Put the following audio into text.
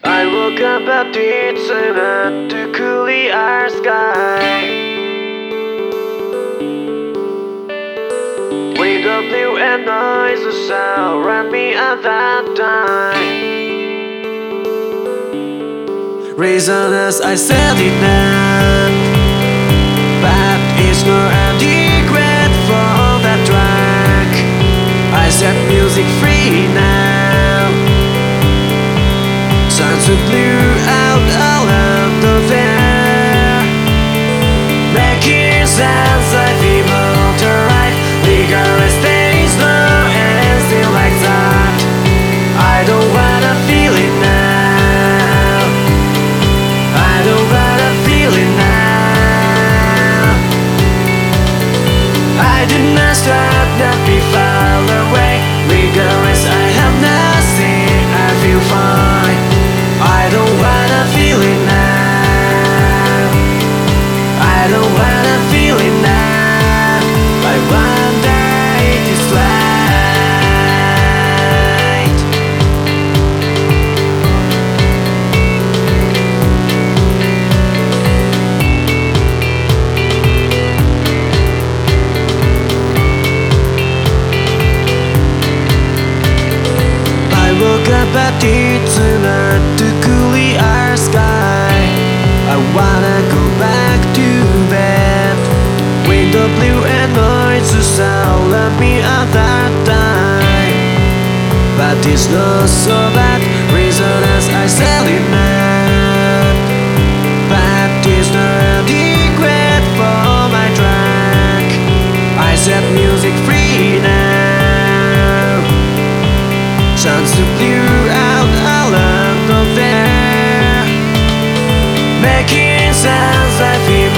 I woke up at the to clear sky, with the blue and noises around me at that time. Reason as I said it now, but it's no regret for that track. I set music free now. Sounds so blue out all out of there, making sense. I feel the right. Rigorous days, no and still like that. I don't wanna feel it now. I don't wanna feel it now. I did not start, not be far away. Rigorous, I have nothing. I feel fine. I don't wanna feel it now. I don't wanna feel it now. I wonder if it's right. I woke up at the clear sky. I wanna go back to bed, with the blue and noises all at me at that time. But it's not so bad, reason as I said it now. But it's not regret for my track. I set music free now. Sounds so blue out all out of there, making sense. I feel